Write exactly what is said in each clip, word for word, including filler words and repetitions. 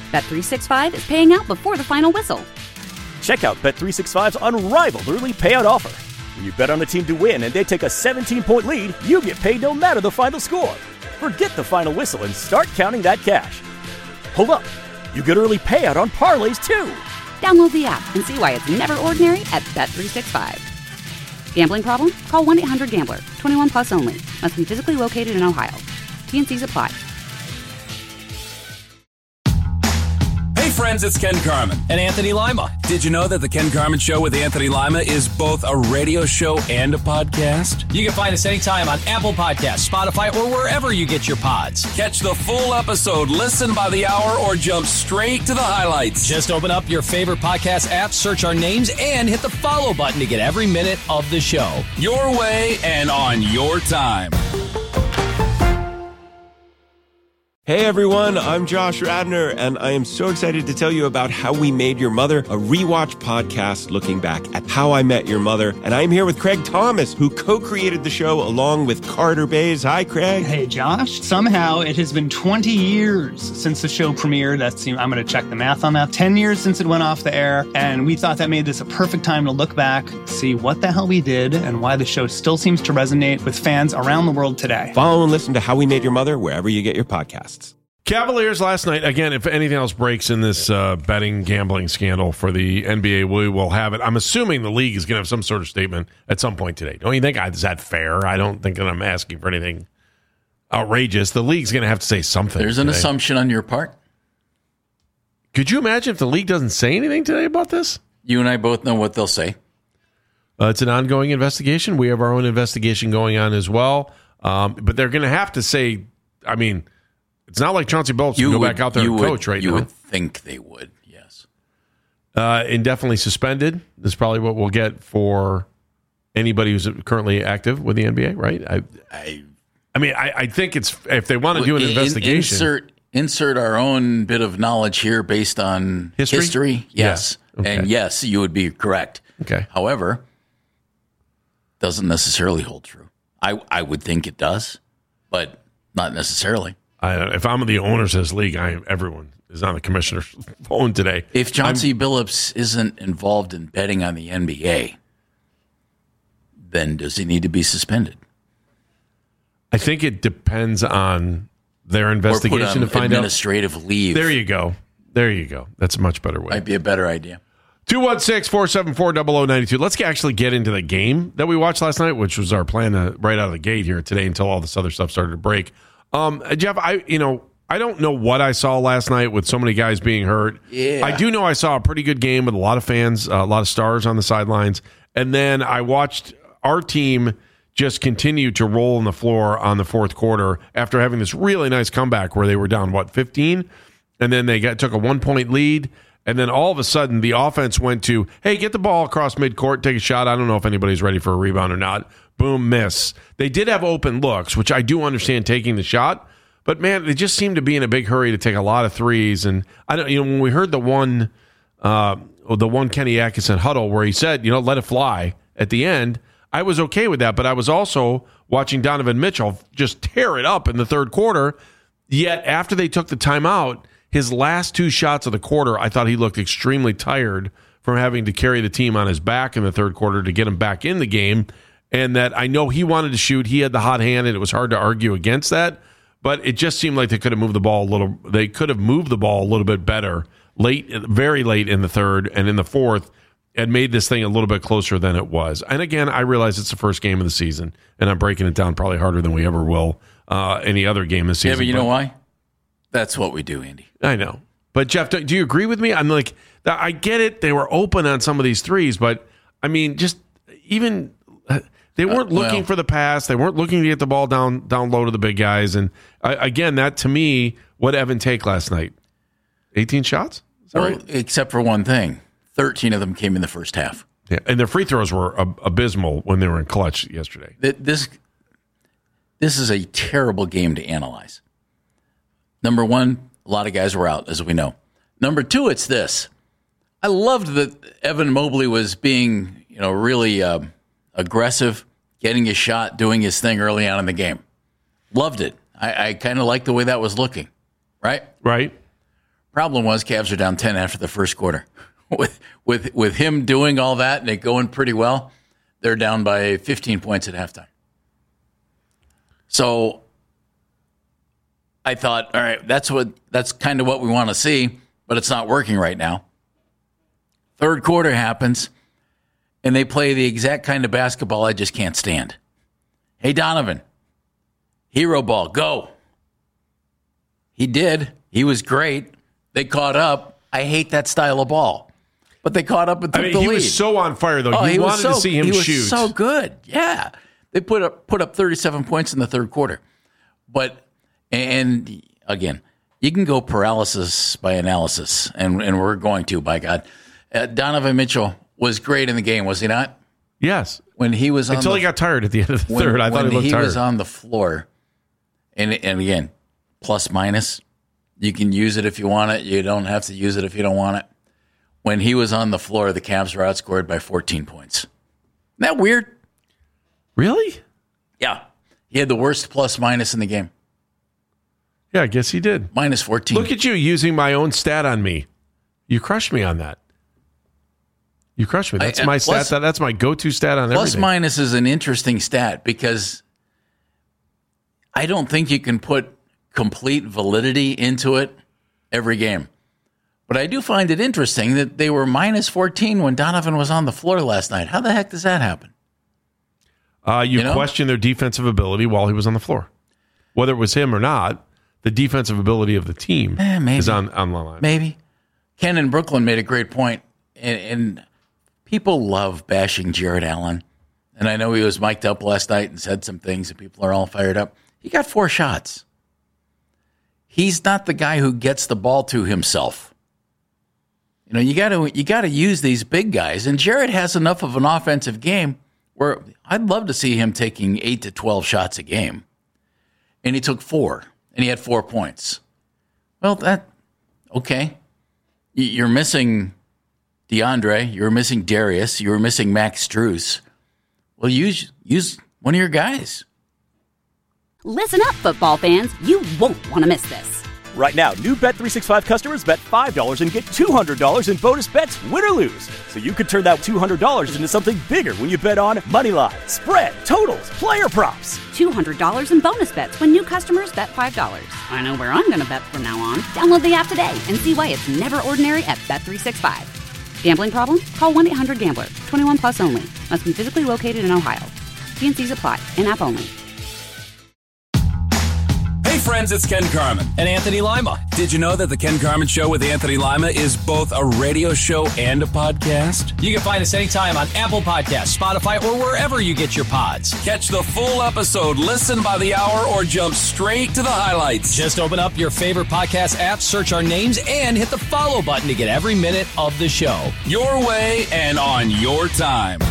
Bet three sixty-five is paying out before the final whistle. Check out Bet three sixty-five's unrivaled early payout offer. When you bet on a team to win and they take a seventeen-point lead, you get paid no matter the final score. Forget the final whistle and start counting that cash. Hold up. You get early payout on parlays, too. Download the app and see why it's never ordinary at Bet three sixty-five. Gambling problem? Call one eight hundred gambler. twenty-one plus only. Must be physically located in Ohio. T N Cs apply. Hey friends, it's Ken Carman. And Anthony Lima. Did you know that the Ken Carman Show with Anthony Lima is both a radio show and a podcast? You can find us anytime on Apple Podcasts, Spotify, or wherever you get your pods. Catch the full episode, listen by the hour, or jump straight to the highlights. Just open up your favorite podcast app, search our names, and hit the follow button to get every minute of the show. Your way and on your time. Hey everyone, I'm Josh Radnor, and I am so excited to tell you about How We Made Your Mother, a rewatch podcast looking back at How I Met Your Mother. And I'm here with Craig Thomas, who co-created the show along with Carter Bays. Hi, Craig. Hey, Josh. Somehow it has been twenty years since the show premiered. That's, I'm going to check the math on that. ten years since it went off the air, and we thought that made this a perfect time to look back, see what the hell we did, and why the show still seems to resonate with fans around the world today. Follow and listen to How We Made Your Mother wherever you get your podcasts. Cavaliers last night, again, if anything else breaks in this uh, betting gambling scandal for the N B A, we will have it. I'm assuming the league is going to have some sort of statement at some point today. Don't you think? Is that fair? I don't think that I'm asking for anything outrageous. The league's going to have to say something. There's an today. assumption on your part. Could you imagine if the league doesn't say anything today about this? You and I both know what they'll say. Uh, it's an ongoing investigation. We have our own investigation going on as well. Um, but they're going to have to say, I mean... It's not like Chauncey Billups can go would, back out there and would, coach right you now. You would think they would, yes. Uh, indefinitely suspended is probably what we'll get for anybody who's currently active with the N B A, right? I, I, I mean, I, I think it's if they want to do an in, investigation. Insert, insert our own bit of knowledge here based on history. history yes, yeah. Okay. And yes, you would be correct. Okay. However, doesn't necessarily hold true. I, I would think it does, but not necessarily. I, if I'm the owners of this league, I everyone is on the commissioner's phone today. If Chauncey I'm, Billups isn't involved in betting on the N B A, then does he need to be suspended? I think it depends on their investigation or put on to find administrative out. leave. There you go. There you go. That's a much better way. Might be a better idea. two one six, four seven four, zero zero nine two. Let's actually get into the game that we watched last night, which was our plan to, right out of the gate here today until all this other stuff started to break. Um, Jeff, I you know I don't know what I saw last night with so many guys being hurt. Yeah. I do know I saw a pretty good game with a lot of fans, uh, a lot of stars on the sidelines, and then I watched our team just continue to roll on the floor on the fourth quarter after having this really nice comeback where they were down what fifteen, and then they got took a one point lead. And then all of a sudden, the offense went to, hey, get the ball across midcourt, take a shot. I don't know if anybody's ready for a rebound or not. Boom, miss. They did have open looks, which I do understand taking the shot. But, man, they just seemed to be in a big hurry to take a lot of threes. And, I don't, you know, when we heard the one, uh, the one Kenny Atkinson huddle where he said, you know, let it fly at the end, I was okay with that. But I was also watching Donovan Mitchell just tear it up in the third quarter. Yet after they took the timeout, his last two shots of the quarter, I thought he looked extremely tired from having to carry the team on his back in the third quarter to get him back in the game. And that I know he wanted to shoot. He had the hot hand, and it was hard to argue against that. But it just seemed like they could have moved the ball a little. They could have moved the ball a little bit better late, very late in the third and in the fourth, and made this thing a little bit closer than it was. And again, I realize it's the first game of the season, and I'm breaking it down probably harder than we ever will uh, any other game this season. Yeah, but you but, know why? That's what we do, Andy. I know. But, Jeff, do, do you agree with me? I'm like, I get it. They were open on some of these threes, but, I mean, just even they weren't uh, well, looking for the pass. They weren't looking to get the ball down down low to the big guys. And, I, again, that, to me, what did Evan take last night? eighteen shots? Is that well, right? Except for one thing. thirteen of them came in the first half. Yeah, and their free throws were ab- abysmal when they were in clutch yesterday. This, this is a terrible game to analyze. Number one, a lot of guys were out, as we know. Number two, it's this. I loved that Evan Mobley was being, you know, really uh, aggressive, getting his shot, doing his thing early on in the game. Loved it. I, I kind of liked the way that was looking, right? Right. Problem was, Cavs are down ten after the first quarter. with with with him doing all that and it going pretty well, they're down by fifteen points at halftime. So I thought, all right, that's what that's kind of what we want to see, but it's not working right now. Third quarter happens, and they play the exact kind of basketball I just can't stand. Hey, Donovan, hero ball, go. He did. He was great. They caught up. I hate that style of ball. But they caught up and took I mean, the he lead. was so on fire, though. Oh, you he wanted was so, to see him he was shoot. so good. Yeah. They put up put up thirty-seven points in the third quarter. But, and again, you can go paralysis by analysis, and, and we're going to, by God. Uh, Donovan Mitchell was great in the game, was he not? Yes. When he was on Until the, he got tired at the end of the when, third. I thought when he looked he tired. was on the floor, and and again, plus minus, you can use it if you want it. You don't have to use it if you don't want it. When he was on the floor, the Cavs were outscored by fourteen points. Isn't that weird? Really? Yeah. He had the worst plus minus in the game. Yeah, I guess he did. Minus fourteen. Look at you using my own stat on me. You crushed me on that. You crushed me. That's I, uh, my plus, stat. That, that's my go-to stat on plus everything. Plus minus is an interesting stat because I don't think you can put complete validity into it every game. But I do find it interesting that they were minus fourteen when Donovan was on the floor last night. How the heck does that happen? Uh, you You know? question their defensive ability while he was on the floor. Whether it was him or not, the defensive ability of the team Eh, maybe. is on, on the line. Maybe. Ken in Brooklyn made a great point, and, and people love bashing Jared Allen. And I know he was mic'd up last night and said some things, and people are all fired up. He got four shots. He's not the guy who gets the ball to himself. You know, you got to you got to use these big guys, and Jared has enough of an offensive game where I'd love to see him taking eight to twelve shots a game, and he took four, and he had four points. Well, that okay. You're missing DeAndre. You're missing Darius. You're missing Max Strus. Well, use use one of your guys. Listen up, football fans. You won't want to miss this. Right now, new Bet three sixty-five customers bet five dollars and get two hundred dollars in bonus bets, win or lose. So you could turn that two hundred dollars into something bigger when you bet on money line, spread, totals, player props. two hundred dollars in bonus bets when new customers bet five dollars. I know where I'm going to bet from now on. Download the app today and see why it's never ordinary at Bet three sixty-five. Gambling problem? Call one eight hundred gambler. twenty-one plus only. Must be physically located in Ohio. T N Cs apply. In-app only. Hey friends, it's Ken Carman. And Anthony Lima. Did you know that the Ken Carman Show with Anthony Lima is both a radio show and a podcast? You can find us anytime on Apple Podcasts, Spotify, or wherever you get your pods. Catch the full episode, listen by the hour, or jump straight to the highlights. Just open up your favorite podcast app, search our names, and hit the follow button to get every minute of the show. Your way and on your time.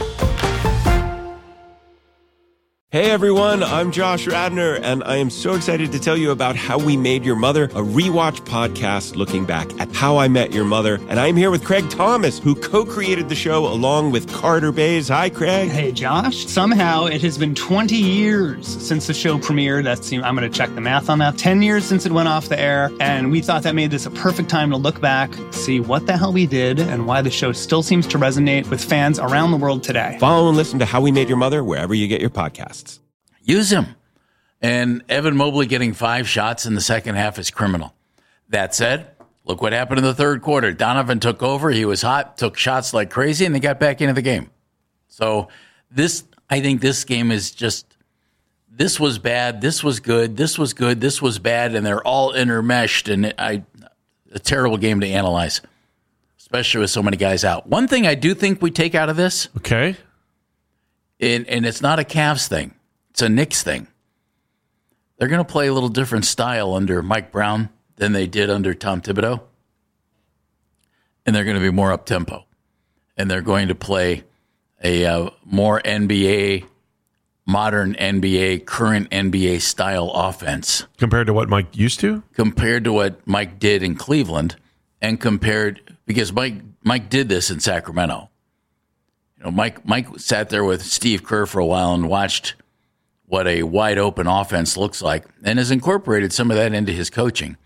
Hey everyone, I'm Josh Radner, and I am so excited to tell you about How We Made Your Mother, a rewatch podcast looking back at How I Met Your Mother. And I'm here with Craig Thomas, who co-created the show along with Carter Bays. Hi, Craig. Hey, Josh. Somehow it has been twenty years since the show premiered. That's, I'm going to check the math on that. ten years since it went off the air. And we thought that made this a perfect time to look back, see what the hell we did, and why the show still seems to resonate with fans around the world today. Follow and listen to How We Made Your Mother wherever you get your podcasts. Use him. And Evan Mobley getting five shots in the second half is criminal. That said, look what happened in the third quarter. Donovan took over. He was hot, took shots like crazy, and they got back into the game. So this, I think this game is just, this was bad, this was good, this was good, this was bad, and they're all intermeshed, and I, a terrible game to analyze, especially with so many guys out. One thing I do think we take out of this, Okay. and, and it's not a Cavs thing. It's a Knicks thing. They're going to play a little different style under Mike Brown than they did under Tom Thibodeau. And they're going to be more up-tempo. And they're going to play a uh, more N B A, modern N B A, current N B A style offense. Compared to what Mike used to? Compared to what Mike did in Cleveland and compared, because Mike Mike did this in Sacramento. You know, Mike Mike sat there with Steve Kerr for a while and watched what a wide open offense looks like and has incorporated some of that into his coaching.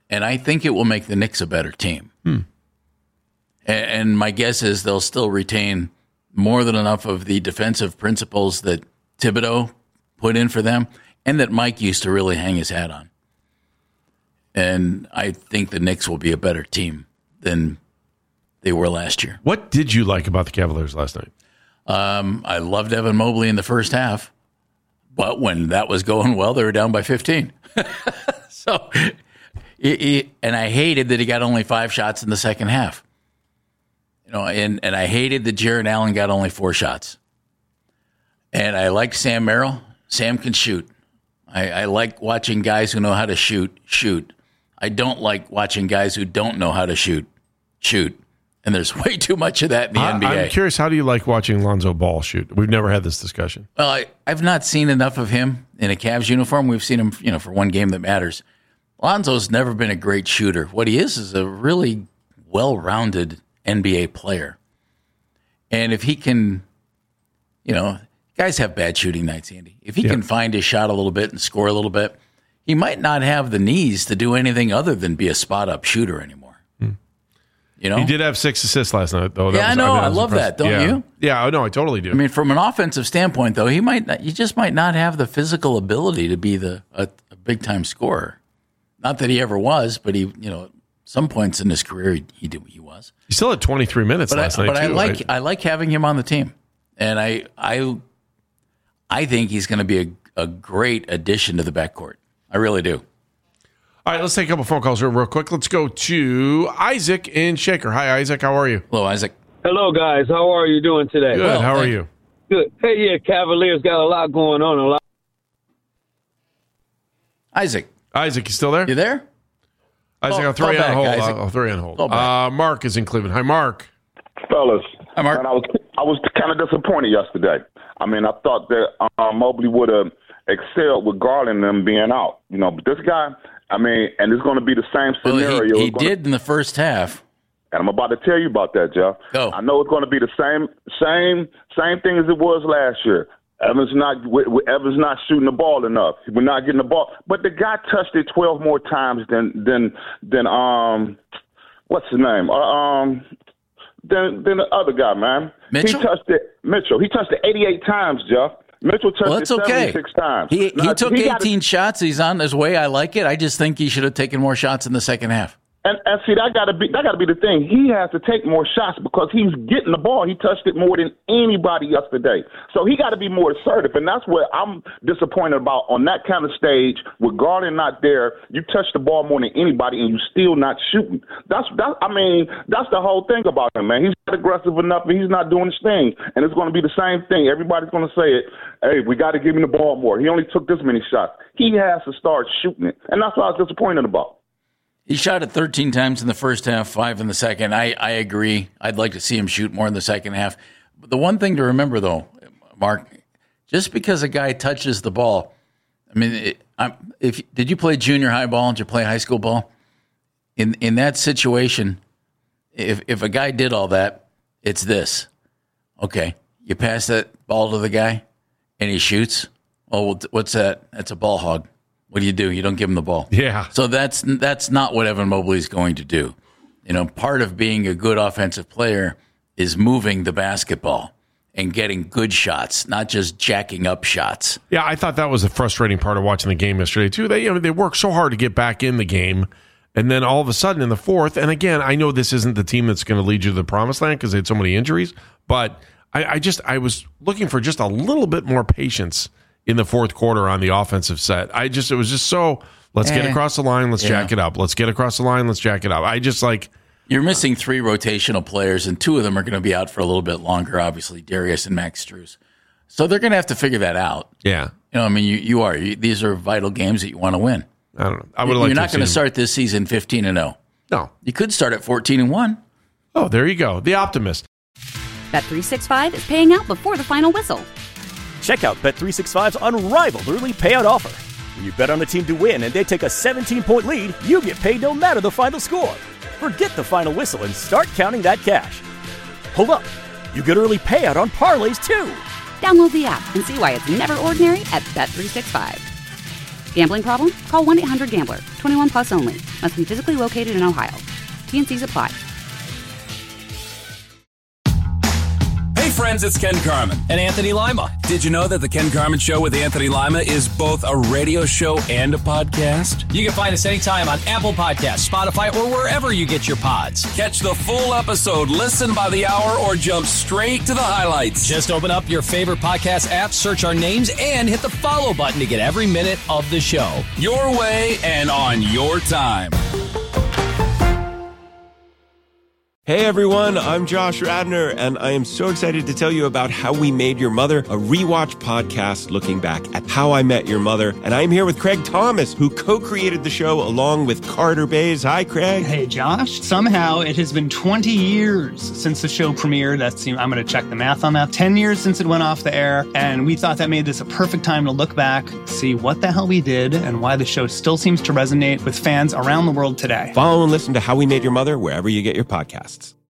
and I think it will make the Knicks a better team. Hmm. And, and my guess is they'll still retain more than enough of the defensive principles that Thibodeau put in for them and that Mike used to really hang his hat on. And I think the Knicks will be a better team than they were last year. What did you like about the Cavaliers last night? Um, I loved Evan Mobley in the first half, but when that was going well, they were down by fifteen. so, he, he, and I hated that he got only five shots in the second half. You know, and, and I hated that Jarrett Allen got only four shots. And I like Sam Merrill. Sam can shoot. I, I like watching guys who know how to shoot, shoot. I don't like watching guys who don't know how to shoot, shoot. And there's way too much of that in the I, N B A. I'm curious, how do you like watching Lonzo Ball shoot? We've never had this discussion. Well, I, I've not seen enough of him in a Cavs uniform. We've seen him, you know, for one game that matters. Lonzo's never been a great shooter. What he is is a really well-rounded N B A player. And if he can, you know, guys have bad shooting nights, Andy. If he yeah. can find his shot a little bit and score a little bit, he might not have the knees to do anything other than be a spot-up shooter anymore. Hmm. You know, he did have six assists last night, though. That yeah, was, I know. I, I love impressive. that. Don't yeah. you? Yeah, I know. I totally do. I mean, from an offensive standpoint, though, he might not, he just might not have the physical ability to be the a, a big-time scorer. Not that he ever was, but he, you know, some points in his career he he, did, he was. He still had twenty-three minutes but last I, night. But too, I like right? I like having him on the team, and I I I think he's going to be a, a great addition to the backcourt. I really do. All right, let's take a couple phone calls here real quick. Let's go to Isaac in Shaker. Hi, Isaac. How are you? Hello, Isaac. Hello, guys. How are you doing today? Good. Well, How are thank- you? Good. Hey, yeah, Cavaliers got a lot going on. A lot. Isaac, Isaac, you still there? you there? Isaac, Call- I'll throw call you on back, hold. Isaac. I'll, I'll throw you on hold. Call back. Uh, Mark is in Cleveland. Hi, Mark. Fellas, Hi, Mark. and I was I was kind of disappointed yesterday. I mean, I thought that uh, Mobley would have excelled with Garland and them being out. You know, but this guy, I mean, and it's going to be the same Well, scenario. he, he It's gonna- did in the first half. and I'm about to tell you about that, Jeff. Go. I know it's going to be the same same same thing as it was last year. Evans not Evans not shooting the ball enough. We're not getting the ball, but the guy touched it twelve more times than than than um what's his name? Uh, um than than the other guy, man. Mitchell? He touched it. Mitchell. He touched it eighty-eight times, Jeff. Mitchell touched Well, it that's okay. seventy-six times. He Now, he took he gotta- eighteen shots. He's on his way. I like it. I just think he should have taken more shots in the second half. And, and see, that gotta be that gotta be the thing. He has to take more shots because he's getting the ball. He touched it more than anybody yesterday. So he got to be more assertive, and that's what I'm disappointed about on that kind of stage with Garland not there. You touch the ball more than anybody, and you still not shooting. That's that. I mean, that's the whole thing about him, man. He's not aggressive enough, and he's not doing his thing. And it's going to be the same thing. Everybody's going to say it. Hey, we got to give him the ball more. He only took this many shots. He has to start shooting it, and that's what I was disappointed about. He shot it thirteen times in the first half, five in the second. I, I agree. I'd like to see him shoot more in the second half. But the one thing to remember, though, Mark, just because a guy touches the ball, I mean, it, I'm, if did you play junior high ball? Did you play high school ball? In in that situation, if if a guy did all that, it's this. Okay, you pass that ball to the guy, and he shoots. Oh, what's that? That's a ball hog. What do you do? You don't give him the ball. Yeah. So that's that's not what Evan Mobley is going to do. You know, part of being a good offensive player is moving the basketball and getting good shots, not just jacking up shots. Yeah, I thought that was the frustrating part of watching the game yesterday too. They you know, they worked so hard to get back in the game, and then all of a sudden in the fourth, and again, I know this isn't the team that's going to lead you to the promised land because they had so many injuries, but I, I just I was looking for just a little bit more patience in the fourth quarter on the offensive set. I just, it was just so, let's get Eh, across the line, let's yeah. jack it up. Let's get across the line, let's jack it up. I just like, You're missing three rotational players, and two of them are going to be out for a little bit longer, obviously, Darius and Max Strus. So they're going to have to figure that out. yeah, You know, I mean, you, you are. You, these are vital games that you want to win. I don't know. I would You're like to not have going to seen- start this season fifteen and oh. No. You could start at fourteen and one. Oh, there you go. The optimist. Bet three sixty-five is paying out before the final whistle. Check out Bet three sixty-five's unrivaled early payout offer. When you bet on a team to win and they take a seventeen-point lead, you get paid no matter the final score. Forget the final whistle and start counting that cash. Hold up. You get early payout on parlays, too. Download the app and see why it's never ordinary at Bet three sixty-five. Gambling problem? Call one eight hundred gambler. twenty-one plus only. Must be physically located in Ohio. T N Cs apply. Hey friends, it's Ken Carman. And Anthony Lima. Did you know that the Ken Carman Show with Anthony Lima is both a radio show and a podcast? You can find us anytime on Apple Podcasts, Spotify, or wherever you get your pods. Catch the full episode, listen by the hour, or jump straight to the highlights. Just open up your favorite podcast app, search our names, and hit the follow button to get every minute of the show. Your way and on your time. Hey everyone, I'm Josh Radnor, and I am so excited to tell you about How We Made Your Mother, a rewatch podcast looking back at How I Met Your Mother. And I'm here with Craig Thomas, who co-created the show along with Carter Bays. Hi, Craig. Hey, Josh. Somehow it has been twenty years since the show premiered. That's, I'm going to check the math on that. ten years since it went off the air, and we thought that made this a perfect time to look back, see what the hell we did, and why the show still seems to resonate with fans around the world today. Follow and listen to How We Made Your Mother wherever you get your podcasts.